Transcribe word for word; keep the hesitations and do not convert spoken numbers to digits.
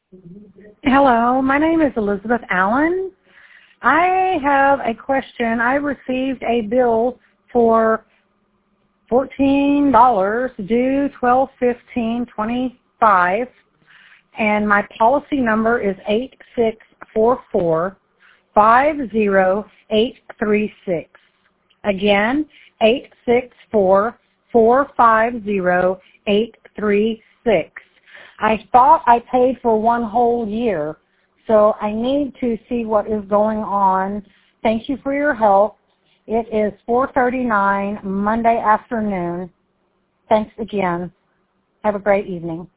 Hello, my name is Elizabeth Allen. I have a question. I received a bill for fourteen dollars due twelve fifteen twenty-five, and my policy number is eight six four four five zero eight three six. Again, eight six four four five zero eight three six. I thought I paid for one whole year, so I need to see what is going on. Thank you for your help. It is four thirty-nine Monday afternoon. Thanks again. Have a great evening.